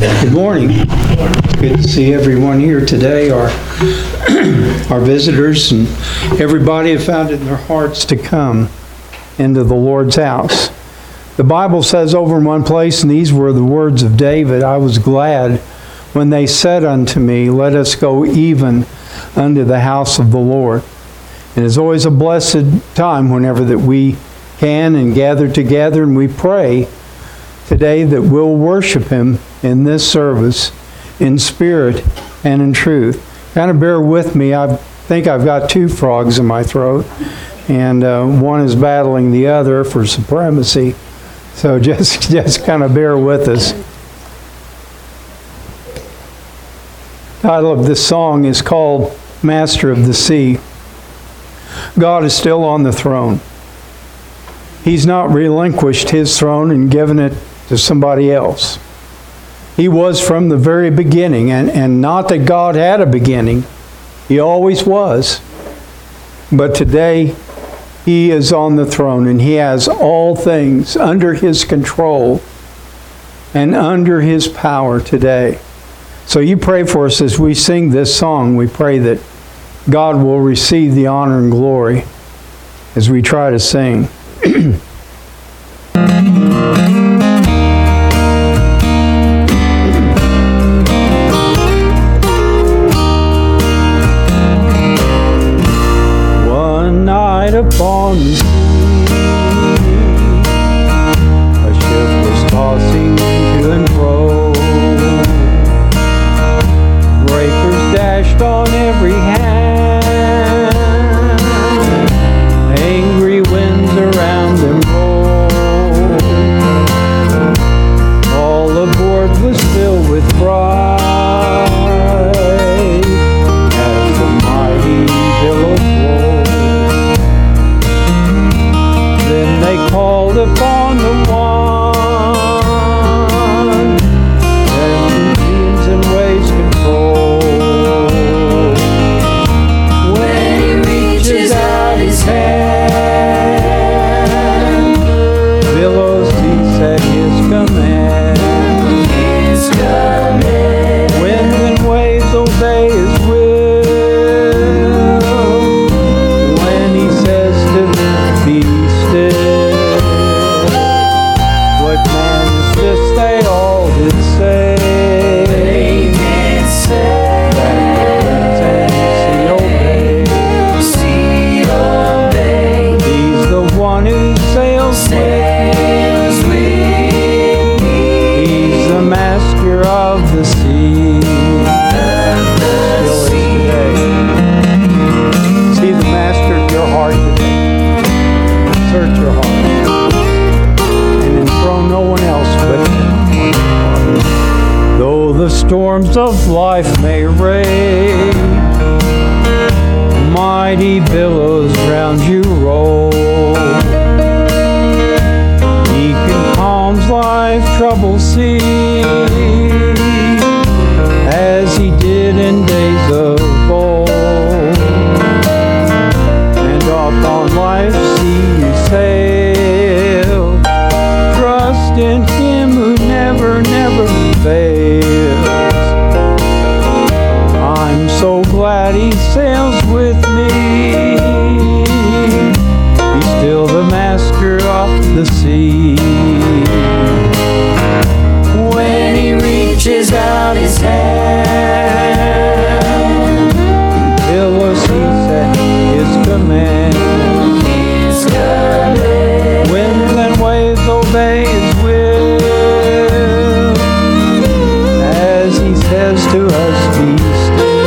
Good morning. Good to see everyone here today, our visitors, and everybody have found it in their hearts to come into the Lord's house. The Bible says over in one place, and these were the words of David, I was glad when they said unto me, let us go even unto the house of the Lord. It is always a blessed time whenever that we can and gather together and we pray today that we'll worship Him in this service in spirit and in truth. Kind of bear with me. I think I've got two frogs in my throat, and one is battling the other for supremacy. So just kind of bear with us. The title of this song is called Master of the Sea. God is still on the throne. He's not relinquished His throne and given it to somebody else. He was from the very beginning, and not that God had a beginning. He always was. But today, He is on the throne, and He has all things under His control and under His power today. So you pray for us as we sing this song. We pray that God will receive the honor and glory as we try to sing. One night upon the sea, a ship was tossing to and fro. Breakers dashed on every hand, angry winds around them rolled. All aboard was filled with pride as the mighty billows rolled. Then they called upon the one that winds and waves control. When He reaches out His hand, billows cease at His command. Winds and waves obey His will. When He says to them, be still. What man is this? They all did say. They did say. That the sea obey. He's the one who sails with me. He's the master of the sea. Still is today. See the master of your heart today. Search your heart. And enthrone no one else but Him. Though the storms of life may rage, mighty billows round you roll, He can calm life's troubled sea, as He did in days of old. And upon life's sea you sail, trust in Him who never fails. I'm so glad He sails with me. He's still the master of the sea. When He reaches out His hand, billows cease at His command. Winds and waves obey His will, as He says to us, be still.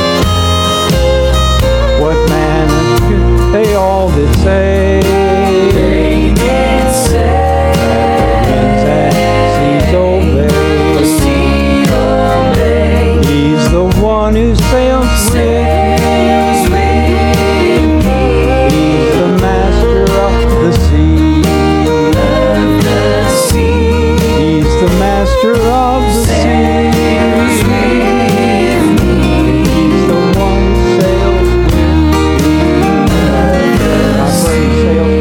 What man they all did say. They did say. Winds and seas obey. He's the one who sails with me. He's the master of the sea. He's the master of the sea. He's the one who sails with me. I pray He sails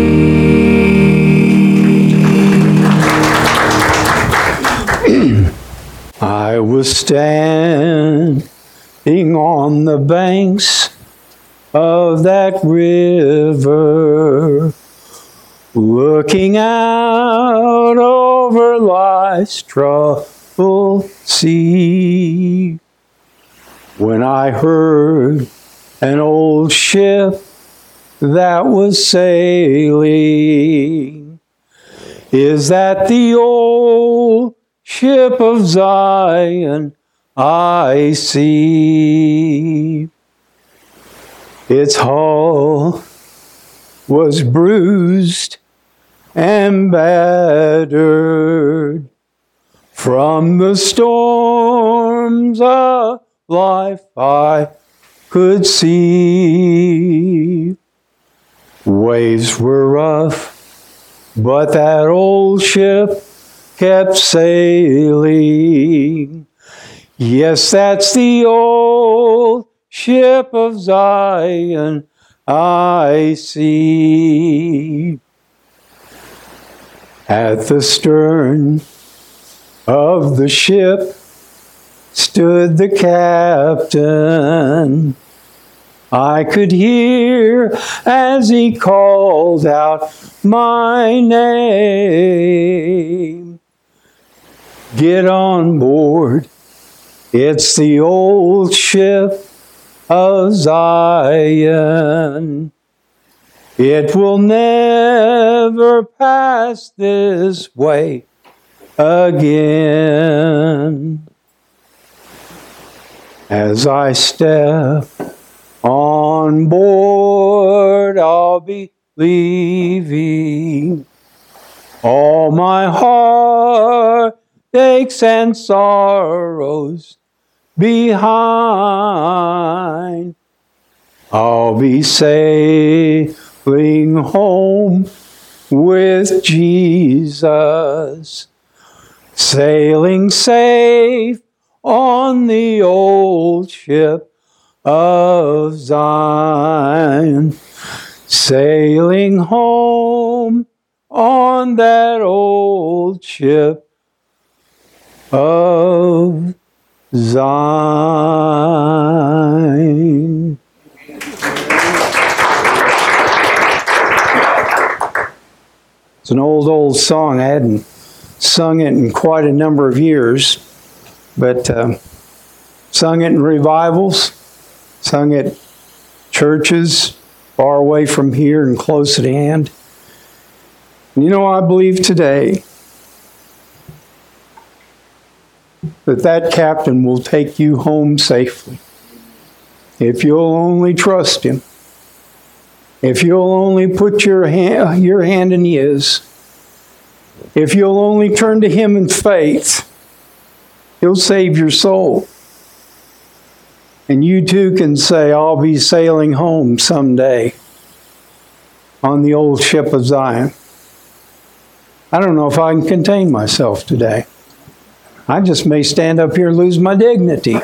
with me. I was standing on the banks of that river, looking out over life's troubled sea, when I heard an old ship that was sailing. Is that the old ship of Zion I see? Its hull was bruised and battered from the storms of life I could see. Waves were rough, but that old ship kept sailing. Yes, that's the old ship of Zion I see. At the stern of the ship stood the captain. I could hear as he called out my name. Get on board, it's the old ship of Zion. It will never pass this way again. As I step on board, I'll be leaving all my heartaches and sorrows behind. I'll be sailing home with Jesus, sailing safe on the old ship of Zion, sailing home on that old ship of Zion. It's an old song. I hadn't sung it in quite a number of years, but sung it in revivals, sung at churches far away from here and close at hand. And you know, I believe today that captain will take you home safely if you'll only trust him. If you'll only put your hand in his, if you'll only turn to him in faith, he'll save your soul. And you too can say, I'll be sailing home someday on the old ship of Zion. I don't know if I can contain myself today. I just may stand up here and lose my dignity.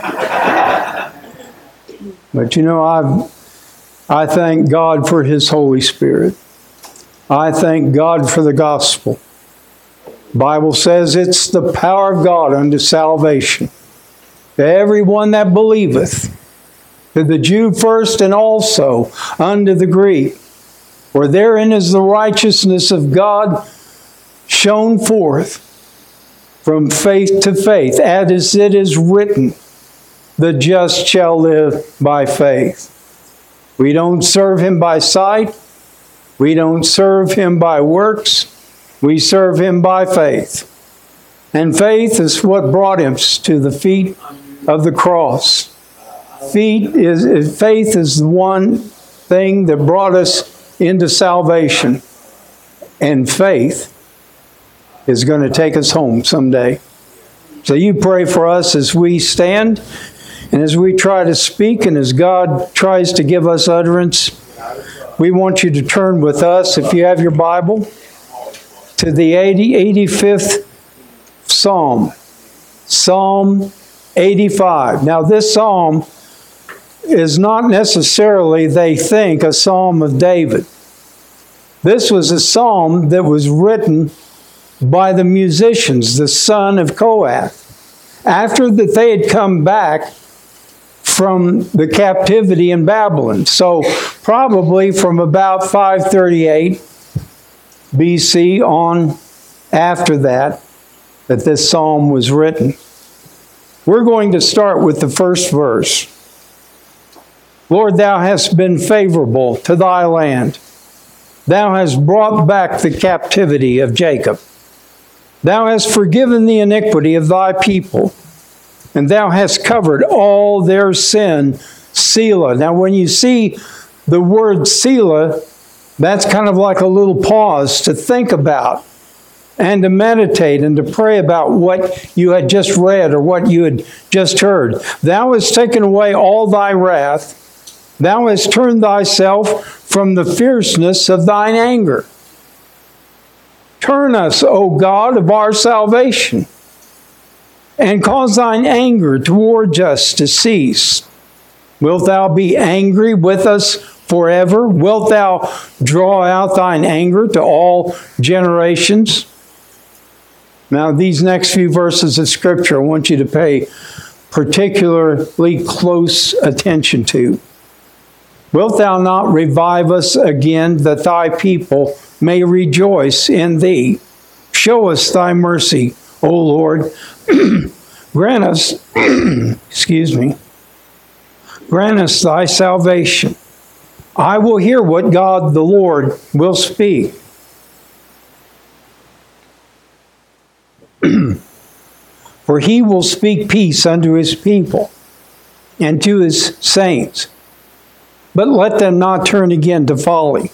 But you know, I thank God for His Holy Spirit. I thank God for the gospel. The Bible says it's the power of God unto salvation to everyone that believeth, to the Jew first and also unto the Greek. For therein is the righteousness of God shown forth from faith to faith, as it is written, the just shall live by faith. We don't serve Him by sight. We don't serve Him by works. We serve Him by faith. And faith is what brought us to the feet of the cross. Faith is the one thing that brought us into salvation. And faith is going to take us home someday. So you pray for us as we stand and as we try to speak and as God tries to give us utterance. We want you to turn with us, if you have your Bible, to the 85th Psalm. Psalm 85. Now this psalm is not necessarily, they think, a psalm of David. This was a psalm that was written by the musicians, the son of Kohath. after that they had come back from the captivity in Babylon. So probably from about 538 BC on after that this psalm was written. We're going to start with the first verse. Lord, thou hast been favorable to thy land. Thou hast brought back the captivity of Jacob. Thou hast forgiven the iniquity of thy people, and thou hast covered all their sin. Selah. Now, when you see the word Selah, that's kind of like a little pause to think about and to meditate and to pray about what you had just read or what you had just heard. Thou hast taken away all thy wrath. Thou hast turned thyself from the fierceness of thine anger. Turn us, O God of our salvation, and cause thine anger towards us to cease. Wilt thou be angry with us forever? Wilt thou draw out thine anger to all generations? Now, these next few verses of Scripture, I want you to pay particularly close attention to. Wilt thou not revive us again, that thy people may rejoice in thee? Show us thy mercy, O Lord. Grant us, grant us thy salvation. I will hear what God the Lord will speak. For he will speak peace unto his people and to his saints. But let them not turn again to folly.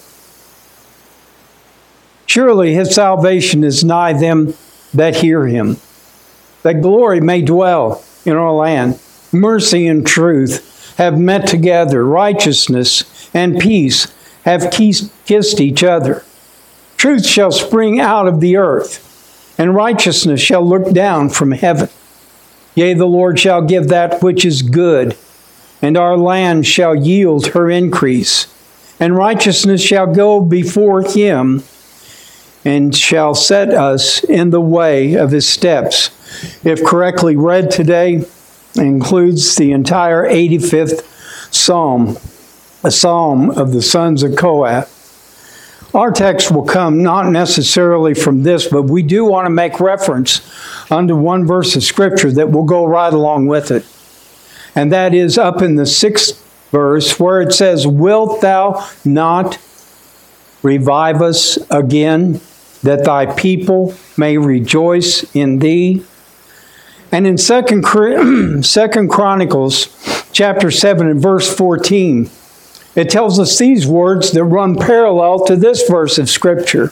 Surely his salvation is nigh them that hear him, that glory may dwell in our land. Mercy and truth have met together. Righteousness and peace have kissed each other. Truth shall spring out of the earth, and righteousness shall look down from heaven. Yea, the Lord shall give that which is good, and our land shall yield her increase. And righteousness shall go before him, and shall set us in the way of his steps. If correctly read today, includes the entire 85th Psalm, a psalm of the sons of Kohath. Our text will come not necessarily from this, but we do want to make reference unto one verse of Scripture that will go right along with it. And that is up in the 6th verse where it says, Wilt thou not revive us again, that thy people may rejoice in thee? And in 2 Chronicles chapter 7 and verse 14, it tells us these words that run parallel to this verse of Scripture.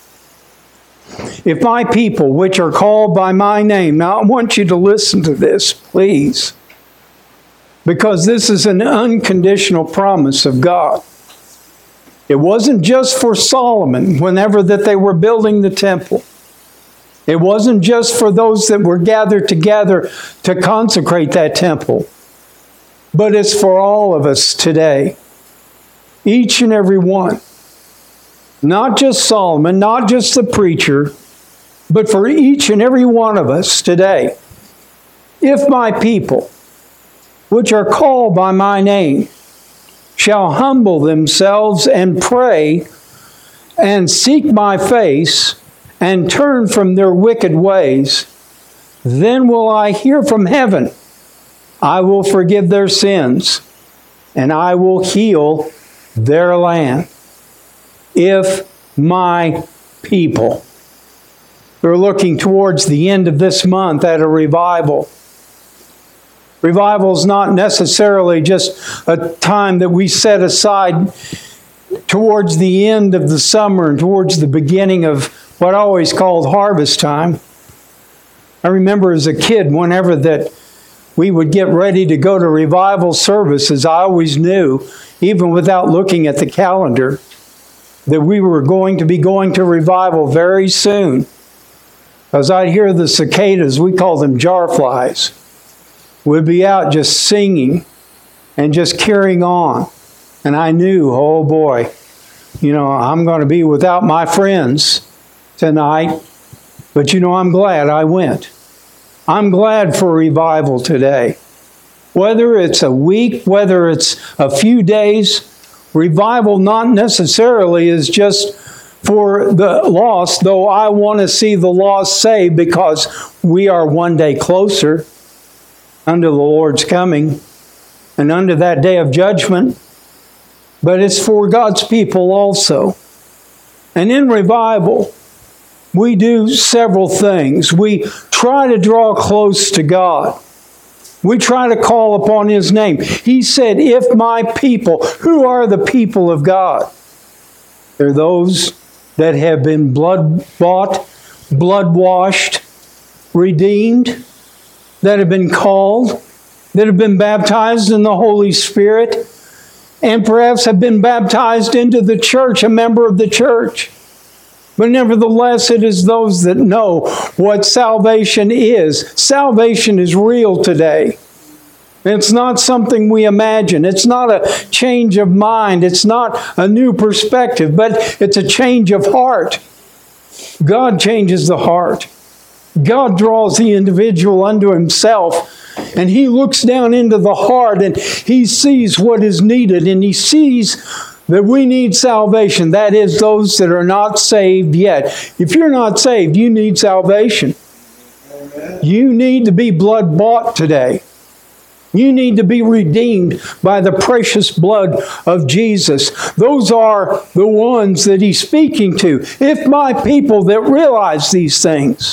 If my people, which are called by my name, now I want you to listen to this, please, because this is an unconditional promise of God. It wasn't just for Solomon whenever that they were building the temple. It wasn't just for those that were gathered together to consecrate that temple, but it's for all of us today. Each and every one. Not just Solomon, not just the preacher, but for each and every one of us today. If my people, which are called by my name, shall humble themselves and pray and seek my face and turn from their wicked ways, then will I hear from heaven. I will forgive their sins, and I will heal their land. If my people. We're looking towards the end of this month at a revival. Revival is not necessarily just a time that we set aside towards the end of the summer and towards the beginning of what I always called harvest time. I remember as a kid, whenever that we would get ready to go to revival services, I always knew, even without looking at the calendar, that we were going to be going to revival very soon. As I'd hear the cicadas, we call them jar flies, would be out just singing and just carrying on. And I knew, oh boy, I'm going to be without my friends tonight. But I'm glad I went. I'm glad for revival today. Whether it's a week, whether it's a few days, revival not necessarily is just for the lost, though I want to see the lost saved because we are one day closer unto the Lord's coming and unto that day of judgment. But it's for God's people also. And in revival, we do several things. We try to draw close to God. We try to call upon His name. He said, if my people, who are the people of God? They're those that have been blood-bought, blood-washed, redeemed, that have been called, that have been baptized in the Holy Spirit, and perhaps have been baptized into the church, a member of the church. But nevertheless, it is those that know what salvation is. Salvation is real today. It's not something we imagine. It's not a change of mind. It's not a new perspective, but it's a change of heart. God changes the heart. God draws the individual unto Himself, and He looks down into the heart and He sees what is needed, and He sees that we need salvation. That is, those that are not saved yet. If you're not saved, you need salvation. Amen. You need to be blood bought today. You need to be redeemed by the precious blood of Jesus. Those are the ones that He's speaking to. If my people that realize these things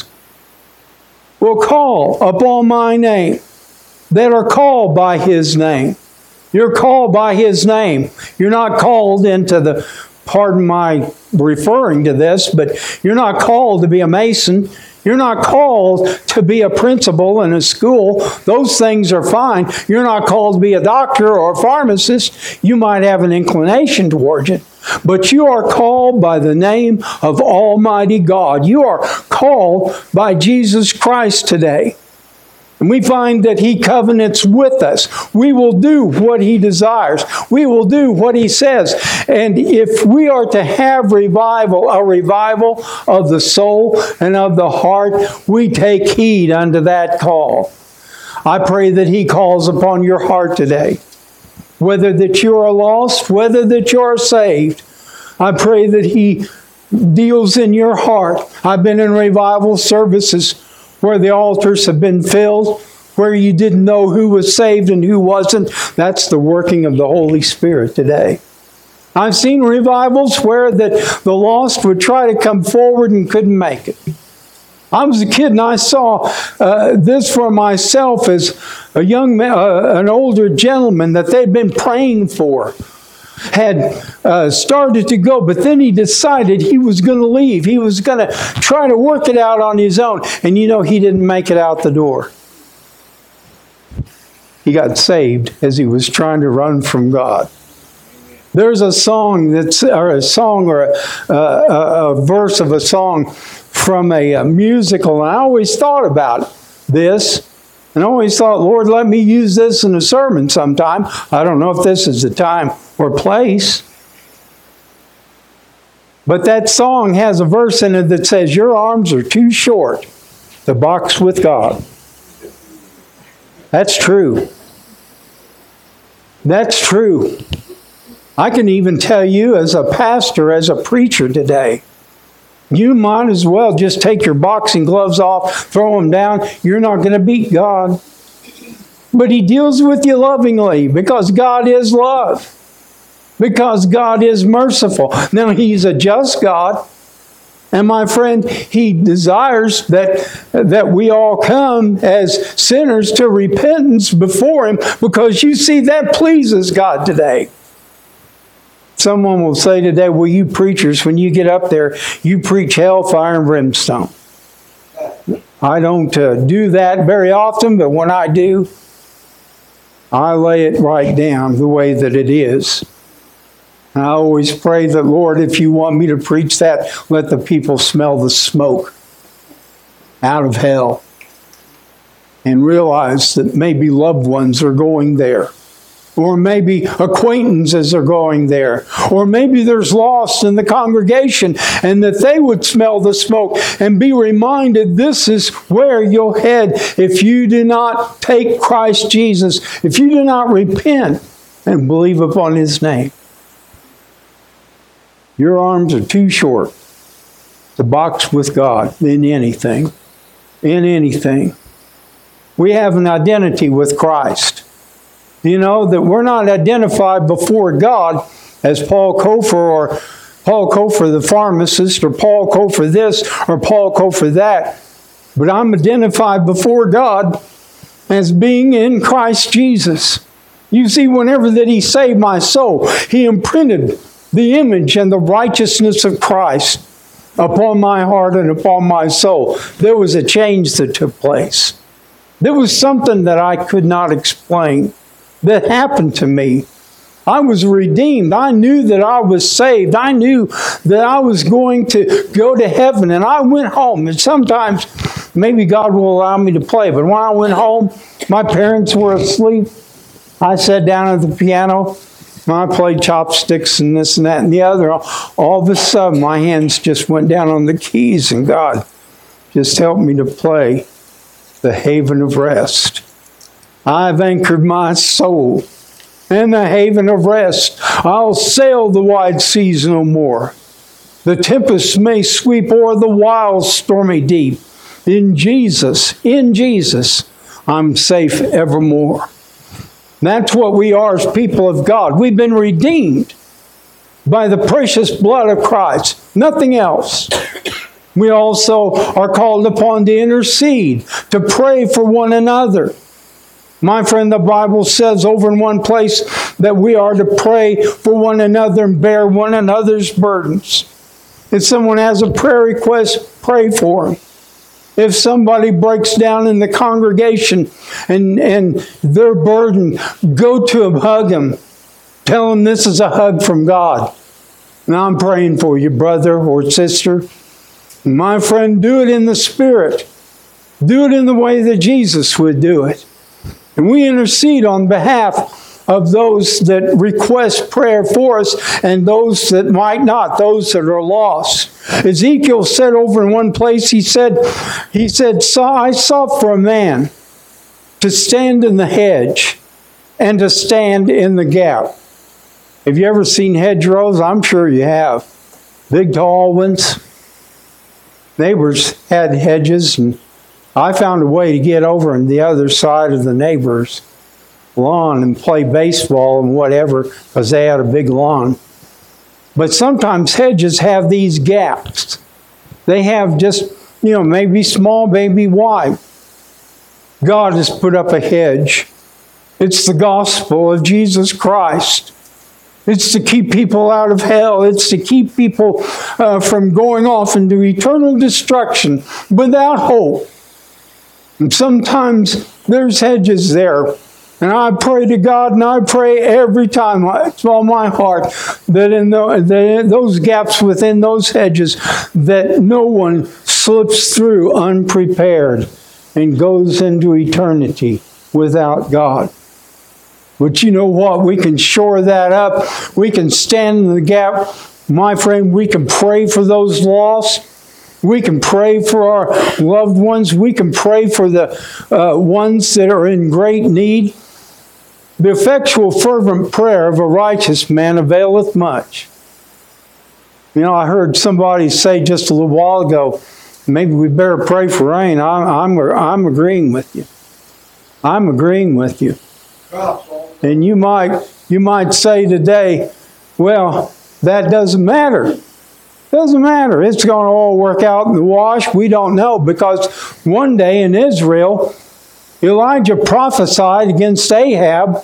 will call upon my name, that are called by His name. You're called by His name. You're not called into the, pardon my referring to this, but you're not called to be a mason. You're not called to be a principal in a school. Those things are fine. You're not called to be a doctor or a pharmacist. You might have an inclination towards it. But you are called by the name of Almighty God. You are called by Jesus Christ today. And we find that He covenants with us. We will do what He desires. We will do what He says. And if we are to have revival, a revival of the soul and of the heart, we take heed unto that call. I pray that He calls upon your heart today. Whether that you are lost, whether that you are saved, I pray that He deals in your heart. I've been in revival services where the altars have been filled, where you didn't know who was saved and who wasn't. That's the working of the Holy Spirit today. I've seen revivals where the lost would try to come forward and couldn't make it. I was a kid and I saw this for myself as a young man, an older gentleman that they'd been praying for. Had started to go, but then he decided he was going to leave. He was going to try to work it out on his own. And you know, he didn't make it out the door. He got saved as he was trying to run from God. There's a song or a verse of a song from a musical, and I always thought about this. And I always thought, Lord, let me use this in a sermon sometime. I don't know if this is the time or place. But that song has a verse in it that says, your arms are too short to box with God. That's true. That's true. I can even tell you as a pastor, as a preacher today, you might as well just take your boxing gloves off, throw them down. You're not going to beat God. But He deals with you lovingly because God is love. Because God is merciful. Now, He's a just God. And my friend, He desires that we all come as sinners to repentance before Him, because you see, that pleases God today. Someone will say today, well, you preachers, when you get up there, you preach hellfire and brimstone. I don't do that very often, but when I do, I lay it right down the way that it is. And I always pray that, Lord, if you want me to preach that, let the people smell the smoke out of hell and realize that maybe loved ones are going there. Or maybe acquaintances are going there. Or maybe there's lost in the congregation, and that they would smell the smoke and be reminded this is where you'll head if you do not take Christ Jesus, if you do not repent and believe upon His name. Your arms are too short to box with God in anything. In anything. We have an identity with Christ. You know, that we're not identified before God as Paul Kofer or Paul Kofer the pharmacist or Paul Kofer this or Paul Kofer that. But I'm identified before God as being in Christ Jesus. You see, whenever that He saved my soul, He imprinted the image and the righteousness of Christ upon my heart and upon my soul. There was a change that took place. There was something that I could not explain that happened to me. I was redeemed. I knew that I was saved. I knew that I was going to go to heaven. And I went home. And sometimes maybe God will allow me to play. But when I went home, my parents were asleep. I sat down at the piano. I played chopsticks and this and that and the other. All of a sudden, my hands just went down on the keys, and God just helped me to play the haven of rest. I've anchored my soul in the haven of rest. I'll sail the wide seas no more. The tempest may sweep o'er the wild stormy deep. In Jesus, I'm safe evermore. That's what we are as people of God. We've been redeemed by the precious blood of Christ. Nothing else. We also are called upon to intercede, to pray for one another. My friend, the Bible says over in one place that we are to pray for one another and bear one another's burdens. If someone has a prayer request, pray for them. If somebody breaks down in the congregation and they're burdened, go to them, hug them. Tell them this is a hug from God. And I'm praying for you, brother or sister. My friend, do it in the Spirit. Do it in the way that Jesus would do it. And we intercede on behalf of those that request prayer for us and those that might not, those that are lost. Ezekiel said over in one place, he said, I sought for a man to stand in the hedge and to stand in the gap. Have you ever seen hedgerows? I'm sure you have. Big, tall ones. Neighbors had hedges, and I found a way to get over on the other side of the neighbor's lawn and play baseball and whatever, because they had a big lawn. But sometimes hedges have these gaps. They have just, maybe small, maybe wide. God has put up a hedge. It's the gospel of Jesus Christ. It's to keep people out of hell. It's to keep people from going off into eternal destruction without hope. And sometimes there's hedges there. And I pray to God, and I pray every time, it's on my heart, that in those gaps within those hedges, that no one slips through unprepared and goes into eternity without God. But you know what? We can shore that up. We can stand in the gap. My friend, we can pray for those lost. We can pray for our loved ones. We can pray for the ones that are in great need. The effectual fervent prayer of a righteous man availeth much. I heard somebody say just a little while ago, maybe we better pray for rain. I'm agreeing with you. I'm agreeing with you. And you might say today, well, that doesn't matter. Doesn't matter. It's going to all work out in the wash. We don't know, because one day in Israel, Elijah prophesied against Ahab,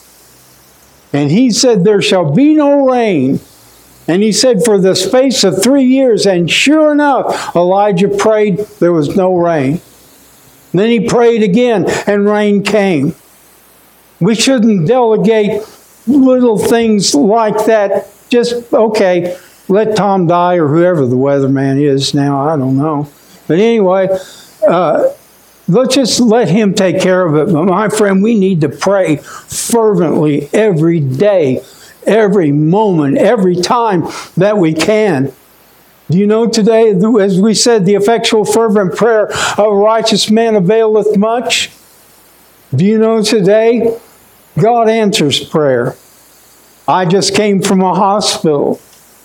and he said, there shall be no rain. And he said, for the space of 3 years, and sure enough, Elijah prayed, there was no rain. And then he prayed again, and rain came. We shouldn't delegate little things like that. Just, okay, let Tom die, or whoever the weatherman is now, I don't know. But anyway, let's just let Him take care of it. But my friend, we need to pray fervently every day, every moment, every time that we can. Do you know today, as we said, the effectual fervent prayer of a righteous man availeth much? Do you know today, God answers prayer. I just came from a hospital.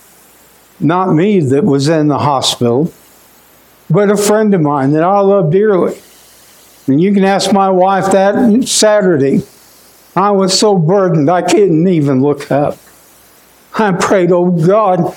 Not me that was in the hospital, but a friend of mine that I love dearly. And you can ask my wife that Saturday. I was so burdened I couldn't even look up. I prayed, oh God,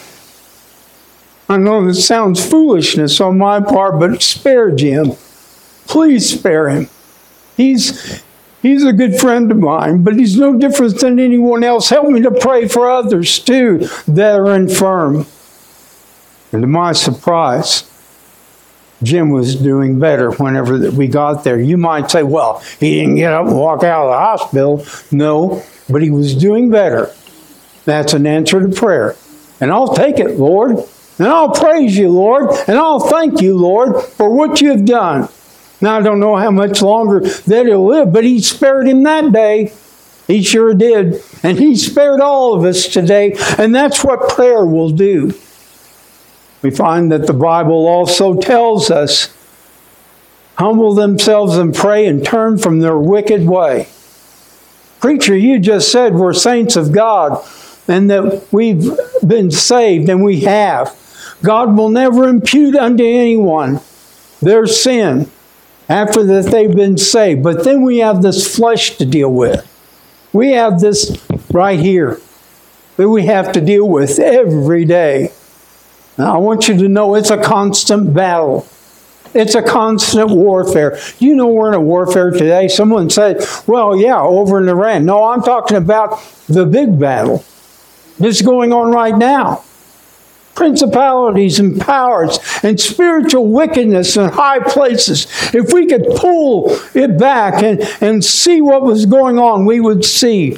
I know this sounds foolishness on my part, but spare Jim. Please spare him. He's a good friend of mine, but he's no different than anyone else. Help me to pray for others too that are infirm. And to my surprise, Jim was doing better whenever we got there. You might say, well, he didn't get up and walk out of the hospital. No, but he was doing better. That's an answer to prayer. And I'll take it, Lord. And I'll praise you, Lord. And I'll thank you, Lord, for what you've done. Now, I don't know how much longer that he'll live, but he spared him that day. He sure did. And he spared all of us today. And that's what prayer will do. We find that the Bible also tells us, humble themselves and pray and turn from their wicked way. Preacher, you just said we're saints of God and that we've been saved, and we have. God will never impute unto anyone their sin after that they've been saved. But then we have this flesh to deal with. We have this right here that we have to deal with every day. Now, I want you to know it's a constant battle. It's a constant warfare. You know we're in a warfare today. Someone said, well, yeah, over in Iran. No, I'm talking about the big battle that's going on right now. Principalities and powers and spiritual wickedness in high places. If we could pull it back and see what was going on, we would see.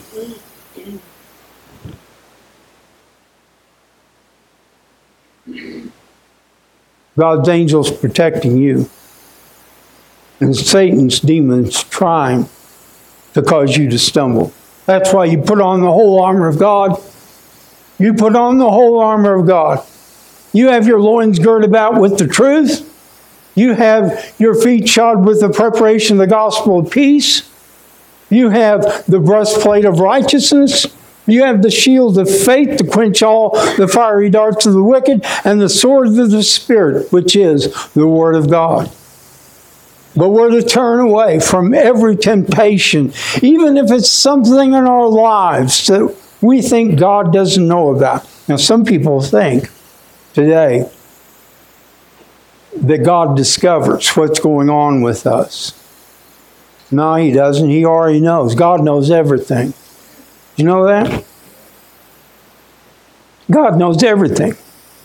God's angels protecting you. And Satan's demons trying to cause you to stumble. That's why you put on the whole armor of God. You put on the whole armor of God. You have your loins girded about with the truth. You have your feet shod with the preparation of the gospel of peace. You have the breastplate of righteousness. You have the shield of faith to quench all the fiery darts of the wicked, and the sword of the Spirit, which is the Word of God. But we're to turn away from every temptation, even if it's something in our lives that we think God doesn't know about. Now, some people think today that God discovers what's going on with us. No, He doesn't. He already knows. God knows everything. You know that? God knows everything.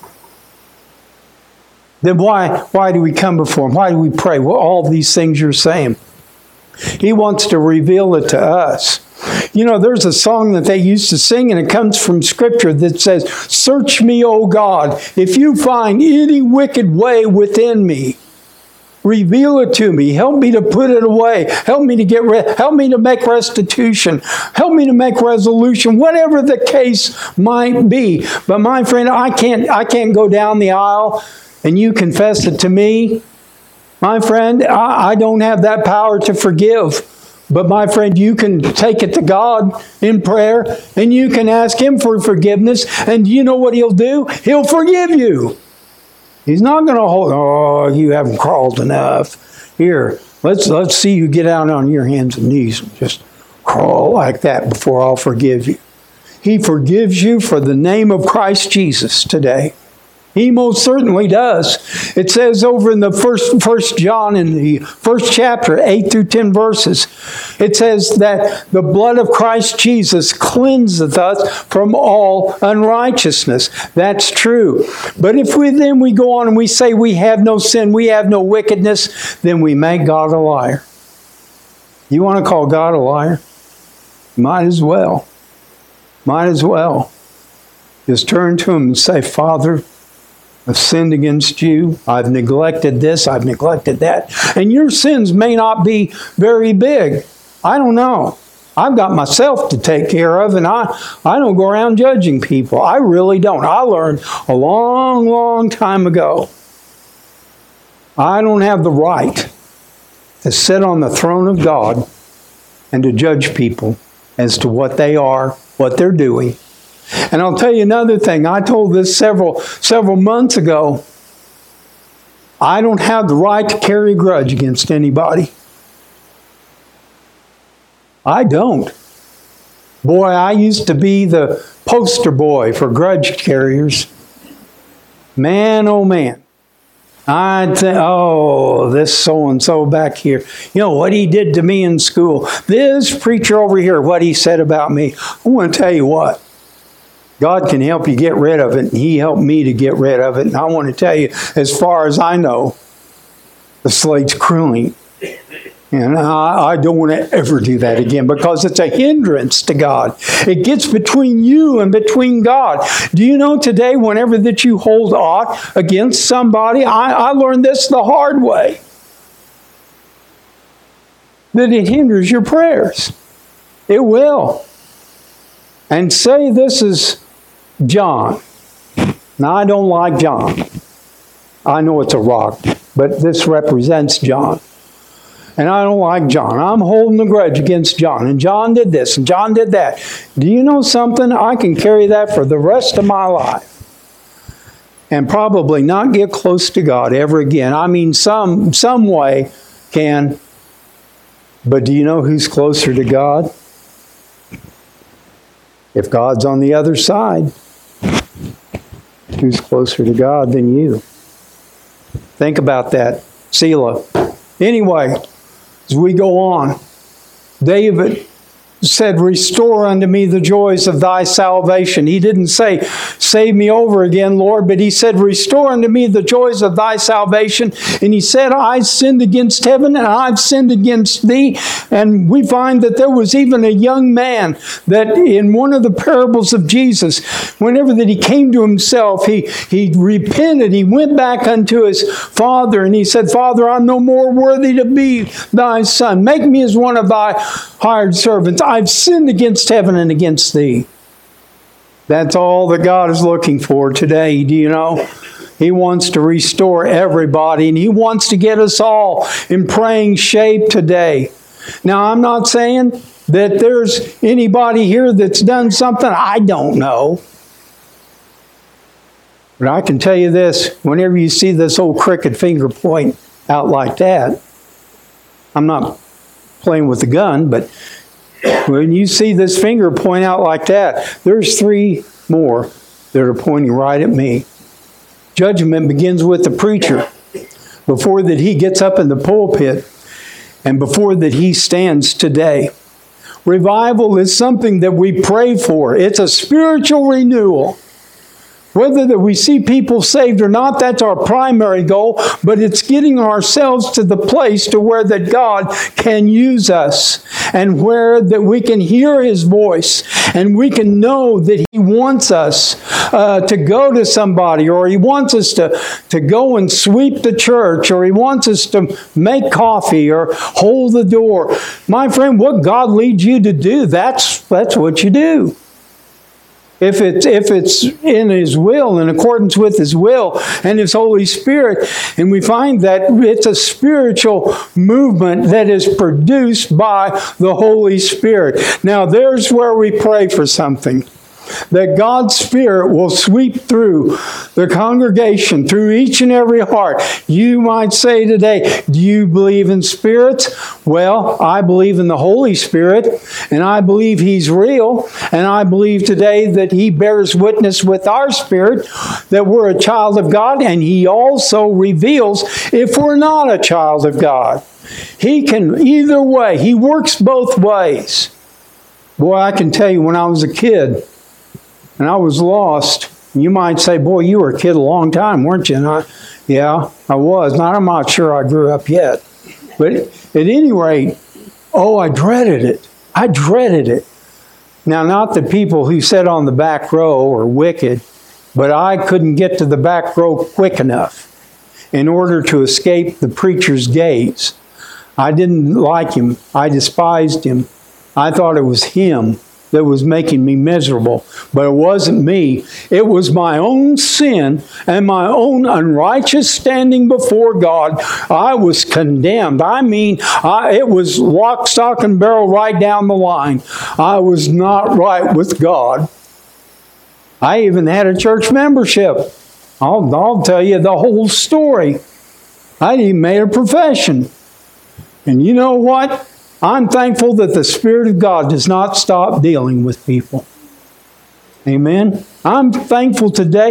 Then why do we come before Him? Why do we pray? Well, all these things you're saying. He wants to reveal it to us. You know, there's a song that they used to sing, and it comes from Scripture that says, "Search me, O God, if you find any wicked way within me. Reveal it to me. Help me to put it away. Help me to help me to make restitution. Help me to make resolution, whatever the case might be." But my friend, I can't go down the aisle and you confess it to me. My friend, I don't have that power to forgive. But my friend, you can take it to God in prayer and you can ask Him for forgiveness. And you know what He'll do? He'll forgive you. He's not going to hold, oh, you haven't crawled enough. Here, let's see you get out on your hands and knees and just crawl like that before I'll forgive you. He forgives you for the name of Christ Jesus today. He most certainly does. It says over in the first John, in the first chapter, 8 through 10 verses, it says that the blood of Christ Jesus cleanseth us from all unrighteousness. That's true. But if we go on and we say we have no sin, we have no wickedness, then we make God a liar. You want to call God a liar? Might as well. Might as well. Just turn to Him and say, Father, I've sinned against you. I've neglected this. I've neglected that. And your sins may not be very big. I don't know. I've got myself to take care of, and I don't go around judging people. I really don't. I learned a long, long time ago. I don't have the right to sit on the throne of God and to judge people as to what they are, what they're doing. And I'll tell you another thing. I told this several months ago. I don't have the right to carry a grudge against anybody. I don't. Boy, I used to be the poster boy for grudge carriers. Man, oh man. I'd say, oh, this so-and-so back here. You know, what he did to me in school. This preacher over here, what he said about me. I want to tell you what. God can help you get rid of it, and He helped me to get rid of it. And I want to tell you, as far as I know, the slate's clean. And I don't want to ever do that again, because it's a hindrance to God. It gets between you and between God. Do you know today, whenever that you hold aught against somebody, I learned this the hard way, that it hinders your prayers. It will. And say this is John. Now, I don't like John. I know it's a rock, but this represents John. And I don't like John. I'm holding a grudge against John. And John did this, and John did that. Do you know something? I can carry that for the rest of my life. And probably not get close to God ever again. I mean, some way can. But do you know who's closer to God? If God's on the other side, who's closer to God than you? Think about that. Selah. Anyway, as we go on, David said, restore unto me the joys of thy salvation. He didn't say, save me over again, Lord, but he said, restore unto me the joys of thy salvation. And he said, I sinned against heaven and I've sinned against thee. And we find that there was even a young man that in one of the parables of Jesus, whenever that he came to himself, he repented. He went back unto his father and he said, Father, I'm no more worthy to be thy son. Make me as one of thy hired servants. I've sinned against heaven and against thee. That's all that God is looking for today, do you know? He wants to restore everybody, and He wants to get us all in praying shape today. Now, I'm not saying that there's anybody here that's done something I don't know. But I can tell you this, whenever you see this old crooked finger point out like that, I'm not playing with the gun, but when you see this finger point out like that, there's 3 more that are pointing right at me. Judgment begins with the preacher. Before that he gets up in the pulpit and before that he stands today. Revival is something that we pray for. It's a spiritual renewal. Whether that we see people saved or not, that's our primary goal, but it's getting ourselves to the place to where that God can use us and where that we can hear His voice and we can know that He wants us to go to somebody, or He wants us to go and sweep the church, or He wants us to make coffee or hold the door. My friend, what God leads you to do, that's what you do. If it's in His will, in accordance with His will and His Holy Spirit, and we find that it's a spiritual movement that is produced by the Holy Spirit. Now, there's where we pray for something. That God's Spirit will sweep through the congregation, through each and every heart. You might say today, do you believe in spirits? Well, I believe in the Holy Spirit, and I believe He's real, and I believe today that He bears witness with our spirit that we're a child of God, and He also reveals if we're not a child of God. He can either way. He works both ways. Boy, I can tell you, when I was a kid, and I was lost. You might say, boy, you were a kid a long time, weren't you? And yeah, I was. Now, I'm not sure I grew up yet. But at any rate, I dreaded it. I dreaded it. Now, not the people who sat on the back row are wicked, but I couldn't get to the back row quick enough in order to escape the preacher's gaze. I didn't like him. I despised him. I thought it was him that was making me miserable. But it wasn't me. It was my own sin and my own unrighteous standing before God. I was condemned. I mean, it was lock, stock, and barrel right down the line. I was not right with God. I even had a church membership. I'll tell you the whole story. I even made a profession. And you know what? I'm thankful that the Spirit of God does not stop dealing with people. Amen? I'm thankful today.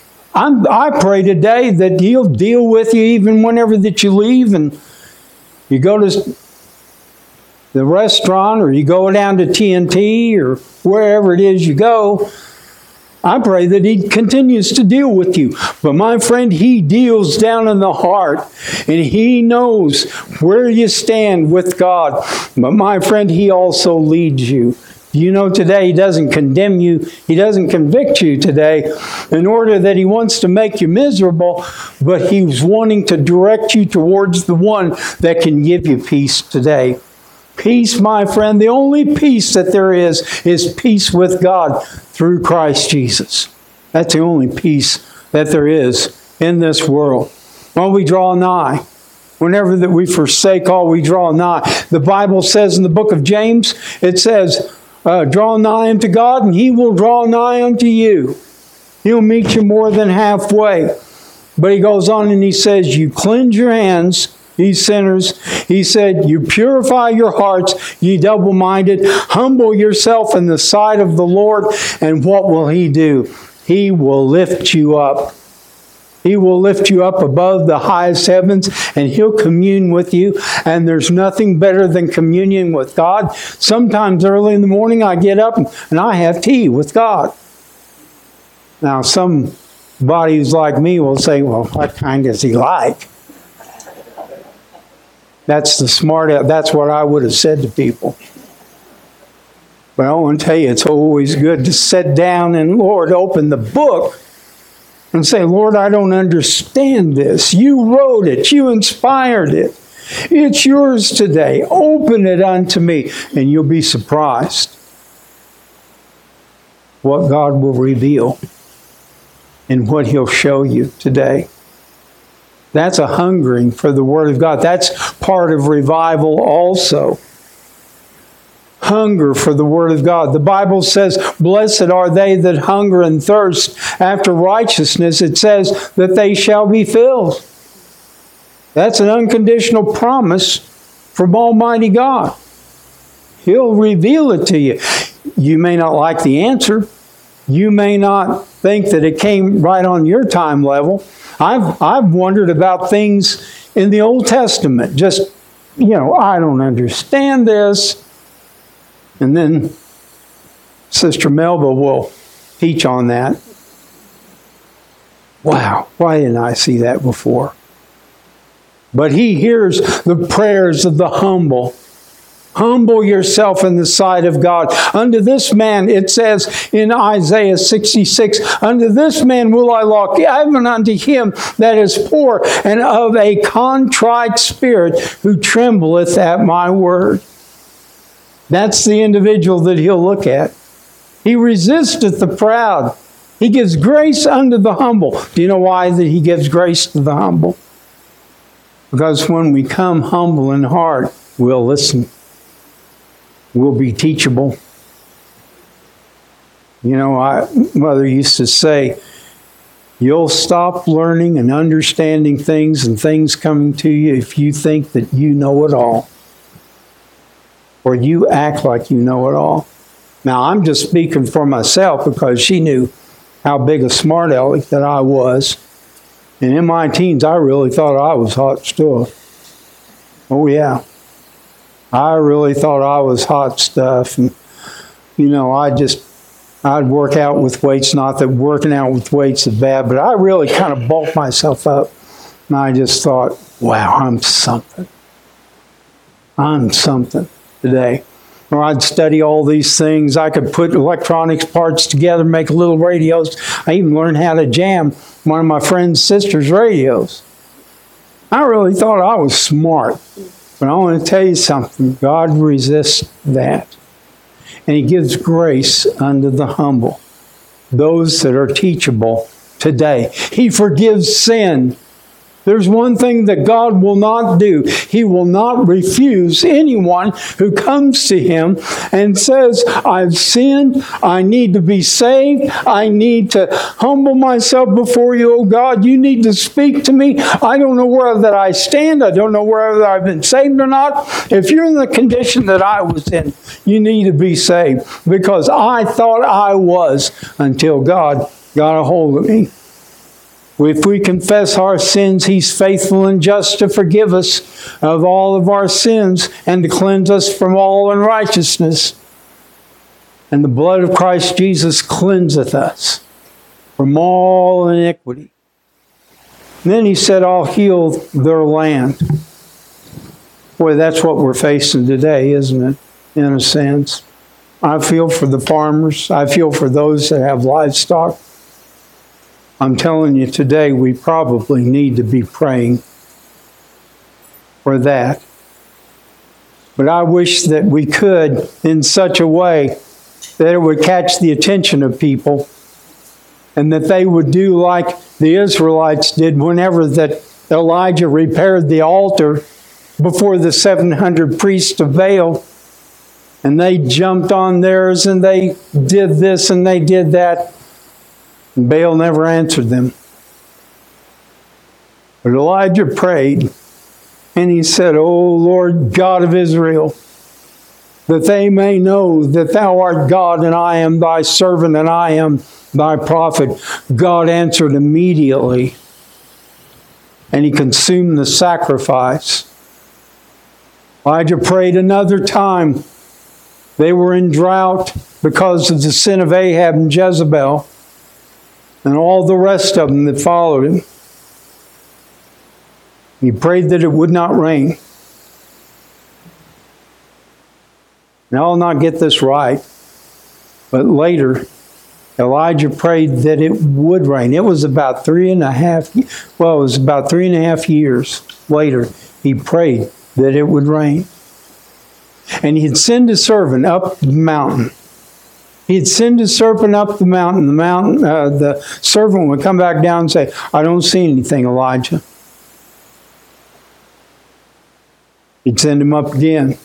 I pray today that He'll deal with you even whenever that you leave and you go to the restaurant or you go down to TNT or wherever it is you go. I pray that He continues to deal with you. But my friend, He deals down in the heart. And He knows where you stand with God. But my friend, He also leads you. You know, today He doesn't condemn you. He doesn't convict you today in order that He wants to make you miserable. But He's wanting to direct you towards the one that can give you peace today. Peace, my friend, the only peace that there is peace with God through Christ Jesus. That's the only peace that there is in this world. When we draw nigh, whenever that we forsake all, we draw nigh. The Bible says in the book of James, it says, draw nigh unto God and He will draw nigh unto you. He'll meet you more than halfway. But He goes on and He says, you cleanse your hands, ye sinners. He said, you purify your hearts, ye double-minded. Humble yourself in the sight of the Lord. And what will He do? He will lift you up. He will lift you up above the highest heavens and He'll commune with you. And there's nothing better than communion with God. Sometimes early in the morning I get up and I have tea with God. Now somebody who's like me will say, well, what kind does He like? That's what I would have said to people. But I want to tell you, it's always good to sit down and, Lord, open the book and say, Lord, I don't understand this. You wrote it. You inspired it. It's yours today. Open it unto me. And you'll be surprised what God will reveal and what He'll show you today. That's a hungering for the Word of God. That's part of revival also. Hunger for the Word of God. The Bible says, blessed are they that hunger and thirst after righteousness. It says that they shall be filled. That's an unconditional promise from Almighty God. He'll reveal it to you. You may not like the answer. You may not think that it came right on your time level. I've wondered about things in the Old Testament. Just, I don't understand this. And then Sister Melba will teach on that. Wow, why didn't I see that before? But He hears the prayers of the humble. Humble yourself in the sight of God. Unto this man, it says in Isaiah 66, unto this man will I look, even unto him that is poor and of a contrite spirit, who trembleth at my word. That's the individual that He'll look at. He resisteth the proud. He gives grace unto the humble. Do you know why that He gives grace to the humble? Because when we come humble in heart, we'll listen. We'll be teachable. Mother used to say, you'll stop learning and understanding things and things coming to you if you think that you know it all. Or you act like you know it all. Now, I'm just speaking for myself because she knew how big a smart aleck that I was. And in my teens, I really thought I was hot stuff. Oh, yeah. I really thought I was hot stuff. And, I'd work out with weights. Not that working out with weights is bad, but I really kind of bulked myself up. And I just thought, wow, I'm something. I'm something today. Or I'd study all these things. I could put electronics parts together, make little radios. I even learned how to jam one of my friend's sister's radios. I really thought I was smart. But I want to tell you something. God resists that. And He gives grace unto the humble, those that are teachable today. He forgives sin. There's one thing that God will not do. He will not refuse anyone who comes to Him and says, I've sinned, I need to be saved, I need to humble myself before you, oh God, you need to speak to me. I don't know whether I stand, I don't know whether I've been saved or not. If you're in the condition that I was in, you need to be saved, because I thought I was until God got a hold of me. If we confess our sins, He's faithful and just to forgive us of all of our sins and to cleanse us from all unrighteousness. And the blood of Christ Jesus cleanseth us from all iniquity. And then He said, I'll heal their land. Boy, that's what we're facing today, isn't it? In a sense. I feel for the farmers. I feel for those that have livestock. I'm telling you today, we probably need to be praying for that. But I wish that we could in such a way that it would catch the attention of people and that they would do like the Israelites did whenever that Elijah repaired the altar before the 700 priests of Baal. And they jumped on theirs and they did this and they did that. Baal never answered them. But Elijah prayed, and he said, O Lord God of Israel, that they may know that Thou art God, and I am Thy servant, and I am Thy prophet. God answered immediately, and He consumed the sacrifice. Elijah prayed another time. They were in drought because of the sin of Ahab and Jezebel, and all the rest of them that followed him. He prayed that it would not rain. Now I'll not get this right, but later Elijah prayed that it would rain. It was about 3.5 years later he prayed that it would rain. And he'd send a servant up the mountain. He'd send a servant up the mountain. The servant would come back down and say, I don't see anything, Elijah. He'd send him up again.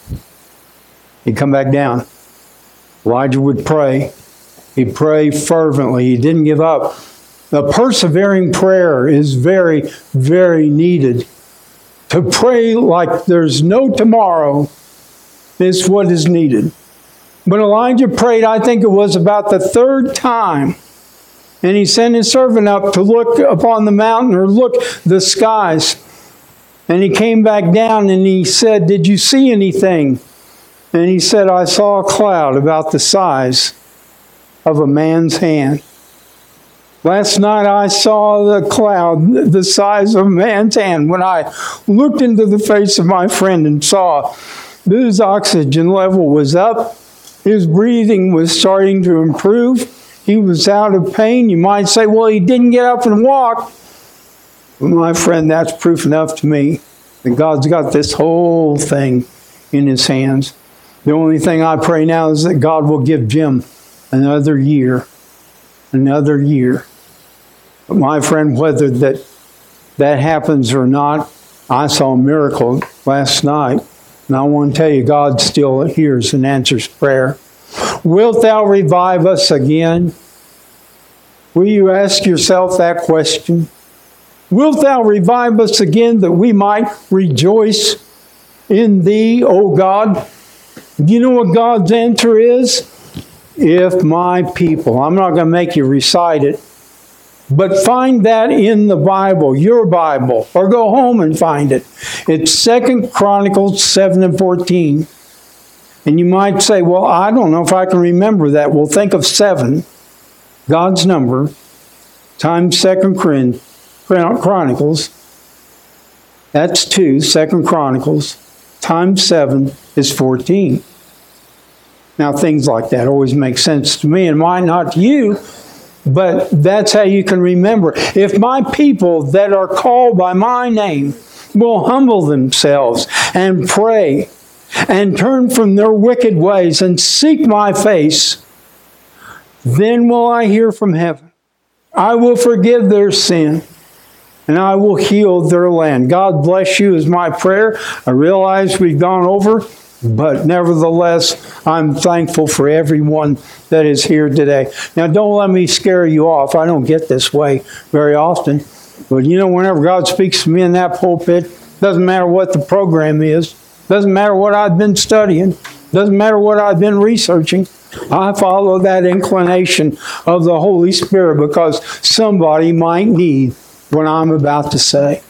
He'd come back down. Elijah would pray. He'd pray fervently. He didn't give up. The persevering prayer is very, very needed. To pray like there's no tomorrow is what is needed. But Elijah prayed, I think it was about the third time. And he sent his servant up to look upon the mountain or look the skies. And he came back down and he said, did you see anything? And he said, I saw a cloud about the size of a man's hand. Last night I saw the cloud the size of a man's hand when I looked into the face of my friend and saw his oxygen level was up. His breathing was starting to improve. He was out of pain. You might say, well, he didn't get up and walk. Well, my friend, that's proof enough to me that God's got this whole thing in His hands. The only thing I pray now is that God will give Jim another year. Another year. But my friend, whether that happens or not, I saw a miracle last night. And I want to tell you, God still hears and answers prayer. Wilt Thou revive us again? Will you ask yourself that question? Wilt Thou revive us again that we might rejoice in Thee, O God? Do you know what God's answer is? If my people. I'm not going to make you recite it. But find that in the Bible, your Bible, or go home and find it. It's 2 Chronicles 7:14. And you might say, well, I don't know if I can remember that. Well, think of 7, God's number, times 2 Chronicles. That's 2 Chronicles, times 7 is 14. Now, things like that always make sense to me and might not to you, but that's how you can remember. If my people that are called by my name will humble themselves and pray and turn from their wicked ways and seek my face, then will I hear from heaven. I will forgive their sin, and I will heal their land. God bless you is my prayer. I realize we've gone over, but nevertheless, I'm thankful for everyone that is here today. Now, don't let me scare you off. I don't get this way very often. But you know, whenever God speaks to me in that pulpit, doesn't matter what the program is, doesn't matter what I've been studying, doesn't matter what I've been researching, I follow that inclination of the Holy Spirit because somebody might need what I'm about to say.